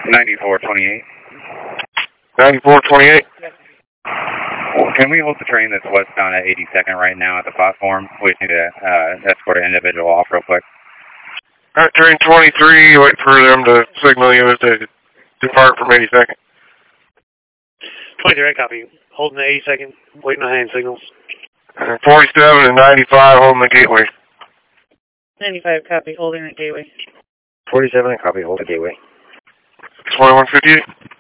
9428. 9428. Can we hold the train that's westbound at 82nd right now at the platform? We just need to escort an individual off real quick. Alright, train 23, wait for them to signal you as they depart from 82nd. 23, copy. Holding the 82nd, waiting on hand signals. 47 and 95, holding the gateway. 95, copy, holding the gateway. 47, copy, hold the gateway. 2158.